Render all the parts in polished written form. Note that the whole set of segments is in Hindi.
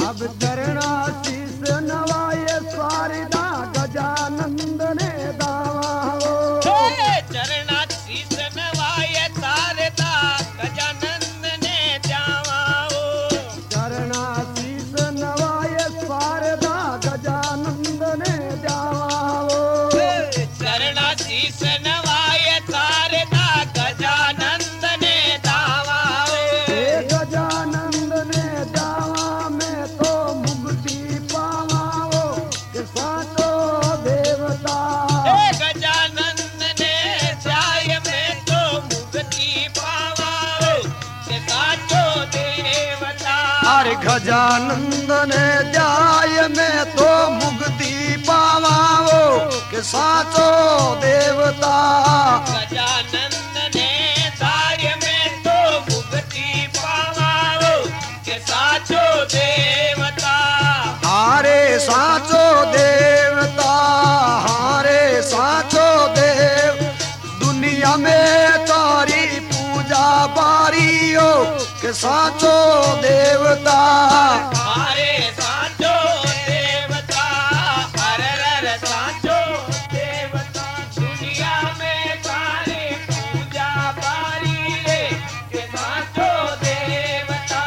अब चरणाशीष नवाए शारदा गजानंद ने दावा हो। चरणाशीष नवाए शारदा गजानंद ने जावा हो। चरणाशीष नवाए शारदा गजानंद ने जावा हो। चरणाशीष नवाए शारदा गजानंद ने दावा हो। गजानंद ने जावा मैं तो मुक्ति पावा हो कि साचो देवता। गजानंद ने जाय में तो मुक्ति पावा हो कि साचो देवता। अरे गजानंद ने जाय में तो मुक्ति पावा हो कि साचो देवता। गजानंद ने जाय में तो मुक्ति पावा हो कि साचो देवता। हारे साचो देवता, हारे साचो देव, दुनिया में तारी पूजा बारी हो कि साचो देवता। हरे साचो देवता, हर साचो देवता, दुनिया में तारी पूजा बारी रे के साचो देवता।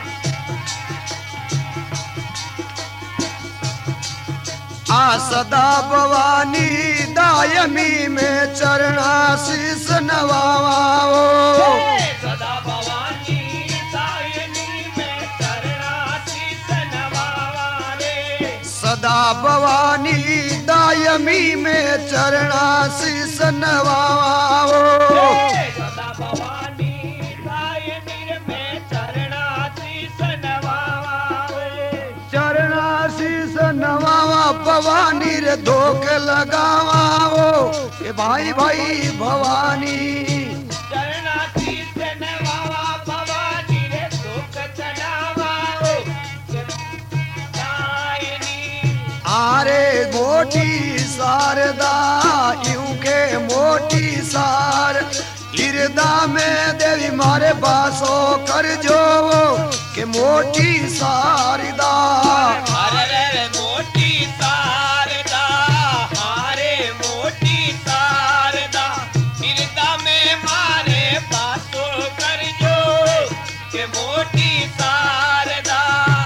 आ सदा भवानी दायमी में चरणाशीष नवाओ। सदा भवानी दायनी में चरणाशीष नवावा रे। सदा भवानी दायमी में चरणाशीष नवाओ। सदा भवानी दायनी में चरणाशीष नवावा रे। चरणाशीष नवावा भवानी रे धोख लगावाओ के भाई भाई भवानी। चरणाशीष नवावा भवानी रे दुख चढ़ावाओ दायनी। आरे मोटी शारदा यूं के मोटी सार हृदय में देवी मारे बासो कर जो के मोटी शारदा। हरे मोटी शारदा, हरे मोटी शारदा, हृदय में मारे बासो कर जो के मोटी शारदा।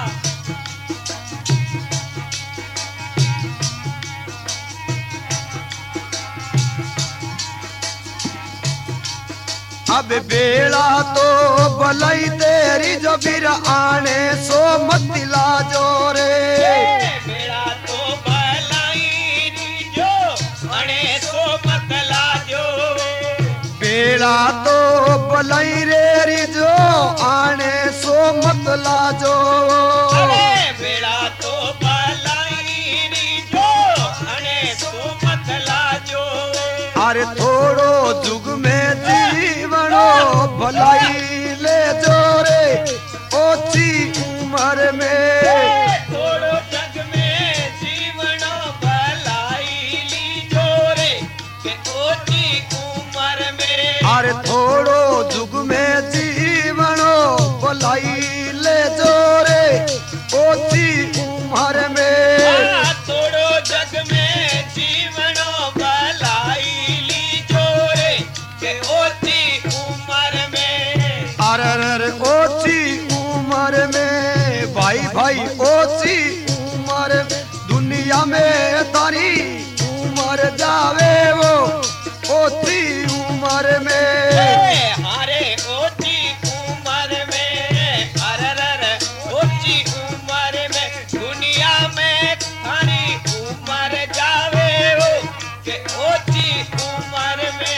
अब बेड़ा तो भलाई तेरी जो बिर आने सो मत लाजो रे। बेड़ा तो भलाई जो अणे सो मत लाजो। बेड़ा तो भलाई रे जो आने सो मत लाजो। बेड़ा तो भलाई जो अणे सो मत लाजो। अरे थोड़ो जुग में जीवनो भलाई ले जो रे ओची उम्र में। थोड़ो जग में जीवनो भलाई लीजो रे के ओची उम्र में। अरे थोड़ो जुग में जीवनो भलाई ले जो रे ओची उम्र में। थोड़ो जग में जीवनो भलाई लीजो रे के ओची उम्र में। अरे ओची उम्र में भाई भाई ओची उम्र दुनिया में तारी उम्र जावे वो ओची उम्र में। हरे ओची उम्र में, हरे ओची उम्र में, दुनिया में थारी उम्र जावे हो के ओची उम्र में।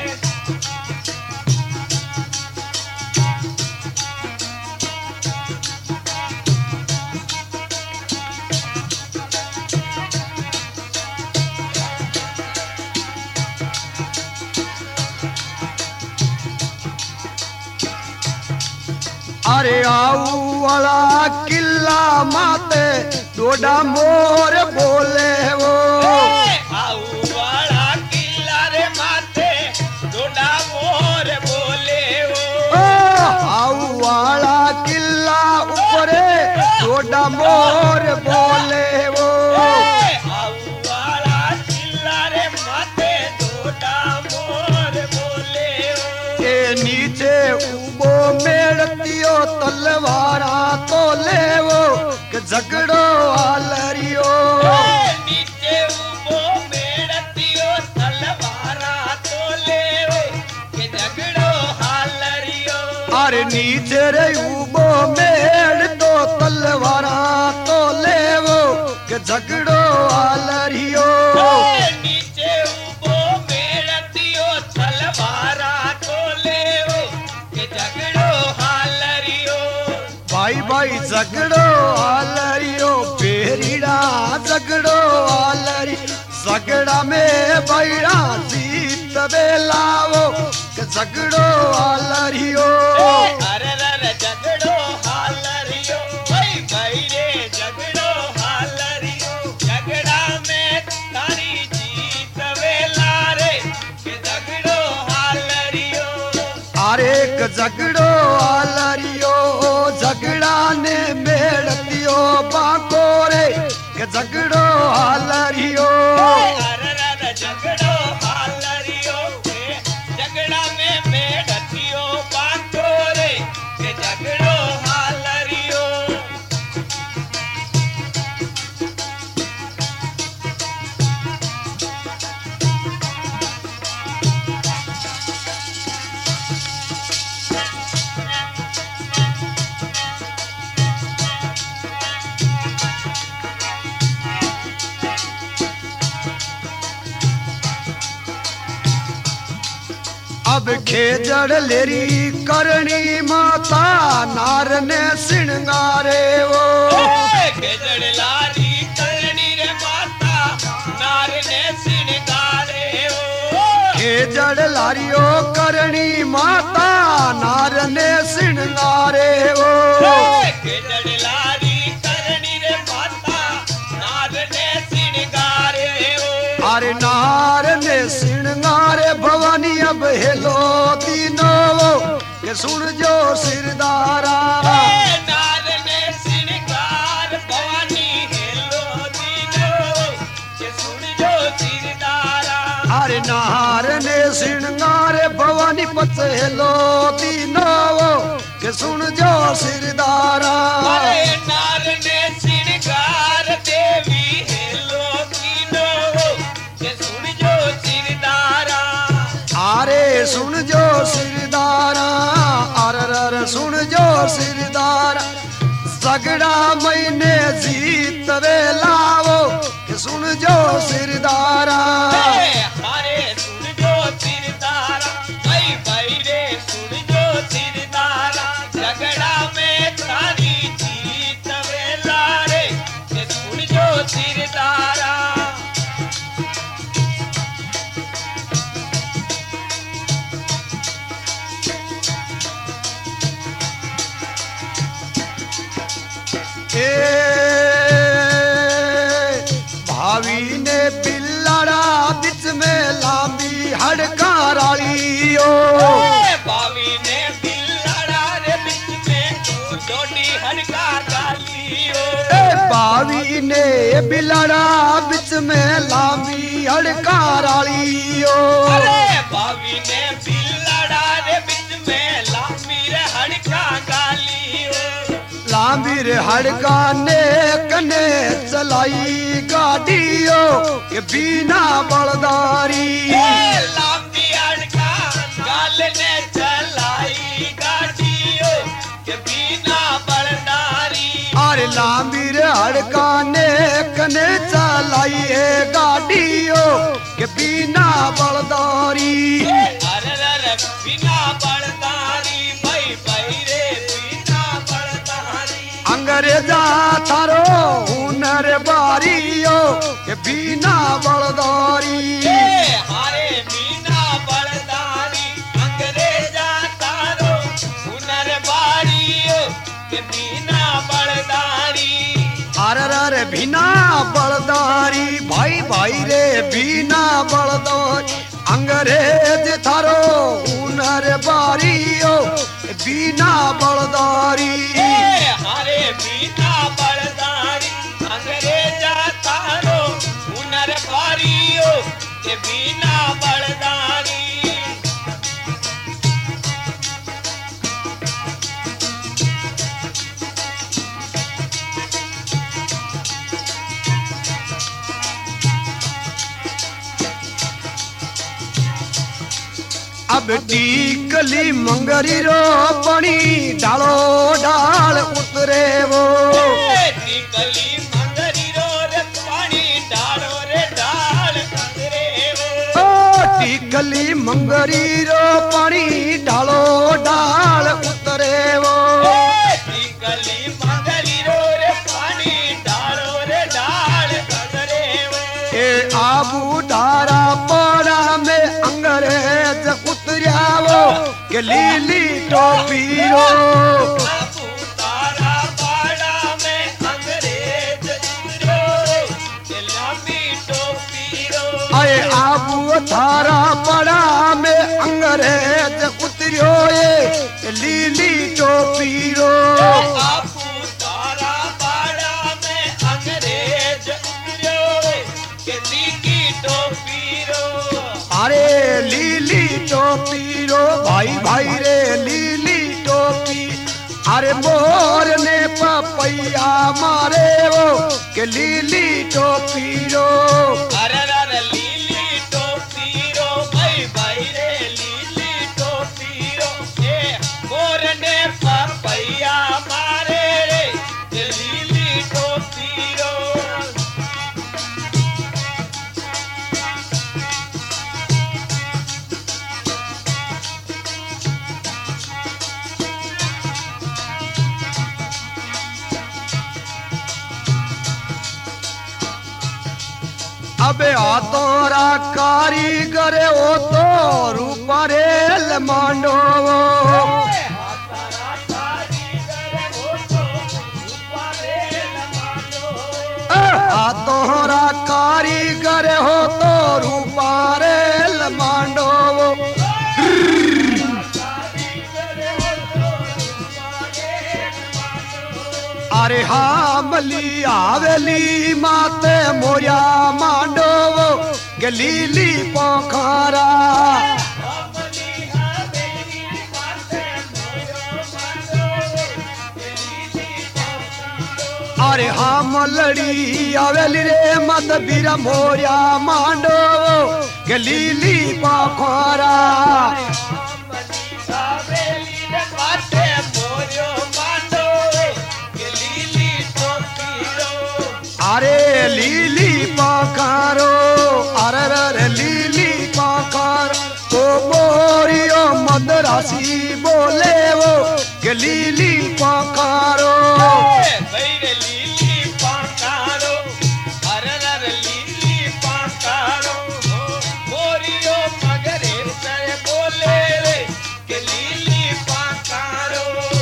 अरे आऊ वाला किला माते डोडा मोर बोले वो। आऊ वाला किला रे माते डोडा मोर बोले वो। आऊ वाला किला ऊपरे डोडा मोर बोले वो आऊ वाला किल्ला रे माते डोडा मोर बोले के नीचे उबो मेड़तियो तलवारा तो लेवो के झगड़ो आलरियो नीचे उबो मेड़तियो तलवारा तो लेवो के झगड़ो हालरियो अरे नीचे रे उबो मेड़ तो तलवारा तो लेवो के झगड़ो आलरियो नीचे उबो मेड़तियो तलवारा तो लेवो के झगड़ो हालरियो भाई भाई झगड़ो आलरियो बेरीड़ा झगड़ो आलरी झगड़ा में बैरा जीत बेलावो के झगड़ो आलरियो अरे रे झगड़ो हालरियो भाई भाई रे झगड़ो हालरियो झगड़ा में तारी जीत वेला रे के झगड़ो हालरियो अरे के झगड़ो आलरियो झगड़ा ने मेड़तियो बाको रे के झगड़ो आलरियो अरे रे झगड़ो हालरियो के झगड़ा में मेड़तियो बातो रे के झगड़ो हालरियो अब खेजड़ लेरी करणी माता नार ने सिणगारे वो खेजड़ लारी करनी रे माता नार ने सिणगारे ओ खेजड़ लारियो करणी माता नार ने सिणगारे वो खेजड़ लारी करनी रे माता नार ने सिणगारे ओ अरे नार ने सिणगारे भवानी अब हेलो दीनो के सुन जो सिरदारा नार ने सिणगार भवानी हेलो दीनो के सुन जो सिरदारा अरे नार ने सिणगारे भवानी पत हेलो दीनो के सुन जो सिरदारा अरे नार ने सिणगार देवी हेलो दीनो के सुन जो सिरदारा अरे सुन जो सिरदारा अर सुन जो सिरदारा झगड़ा मैंने जीत वे लावो के सुन जो सिरदारा हमारे सुन जो सिरदारा भाई भाई रे सुन जो सिरदारा झगड़ा में तारी जीत वेला रे के सुन जो सिरदारा भावी ने बिल्लाड़ा बिच में लांबी हड़का रालियो भावी ने बिल्लाड़ा रे बिच में डोडी हड़का डालियो भावी ने बिल्लाड़ा बिच में लांबी हड़का रालियो अरे भावी ने बिल्लाड़ा रे बिच में लांबी रे हड़का डालियो लांबीर हड़का ने कने चलाई गाड़ियो के बिना बलदारी लांबी हड़का गाल ने चलाई गाड़ियो के बिना बलदारी अरे लांबीर हड़का ने कने चलाई है गाड़ियो के बिना बलदारी अरे रे बिना बलदारी भाई भाई रे बिना बलदारी अंग्रेजा थारो हुनर बारियो के बिना बलदारी हारे बिना बलदारी अंग्रेजा तारो हुनर बारियो के बिना बलदारी अरे बिना बलदारी भाई भाई रे बिना बलदारी अंग्रेज थारो हुनर बारियो बिना बलदारी हारे बिना बल बिना बलदारी अब टीकली मंगरी रो पणी डालो डाल उतरे वो टीकली मंगरी रो रे पानी डालो रे डाल उतरे वो टीकली मंगरी रो पणी डालो डाल उतरे वो टीकली मंगरी रो रे पानी डालो रे डाल उतरे वो ए आबू धारा पड़ा में अंग्रेज उतरियावो के लीली टोपी रो आबू तारा पाड़ा में अंग्रेज उतरो के लंबी टोपी रो अरे आबू धारा पड़ा में अंग्रेज उतरियो ये लीली टोपी रो आबू तारा पाड़ा में अंग्रेज उतरो के लीली टोपी रो अरे लीली टोपी रो भाई भाई रे लीली टोपी अरे मोर ने पपैया मारे वो के लीली टोपी रो अरे रे लीली टोपी रो भाई भाई रे लीली टोपी रो ए मोर ने पपैया मारे रे लीली टोपी रो अबे आतोरा कारीगर ओ तो रूपरेल मांडो आतोरा कारीगर हो तो रूपरेल मांडो अरे हामली आवेली माते मोया मांडो गलीली पोखरा अरे हम लड़ी आवेली रे मत बीरा मोया मांडो गलीली पोखरा अरे लीली पाखारो अरे लीली पाखार तो मोरियो मदरासी बोले वो के लीली पाखारो लीली पाखारो अरे लीली पाखारो मोरियो मगरे से बोले रे के लीली पाखारो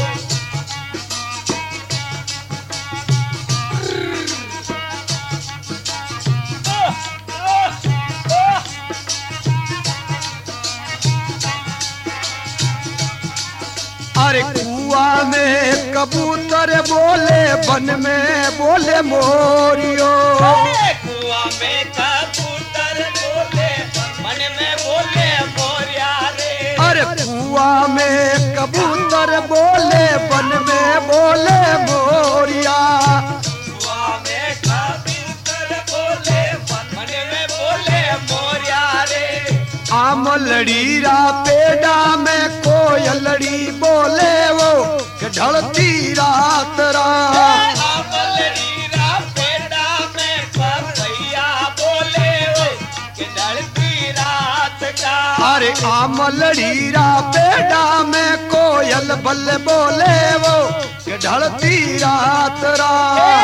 अरे कुआ में कबूतर बोले वन में बोले मोरियो कुआ में कबूतर बोले वन में बोले मोरिया रे अरे कुआ में कबूतर बोले वन में बोले मोरिया कुआ में कबूतर बोले वन में बोले मोरिया रे आम लड़ी रा पेड़ा में कोयलड़ी बोले वो के ढलती रात रा लड़ी रा पेड़ा में पपैया बोले वो के ढलती रात का अरे आम लड़ी रा पेड़ा में कोयल बल बोले वो के ढलती रात रा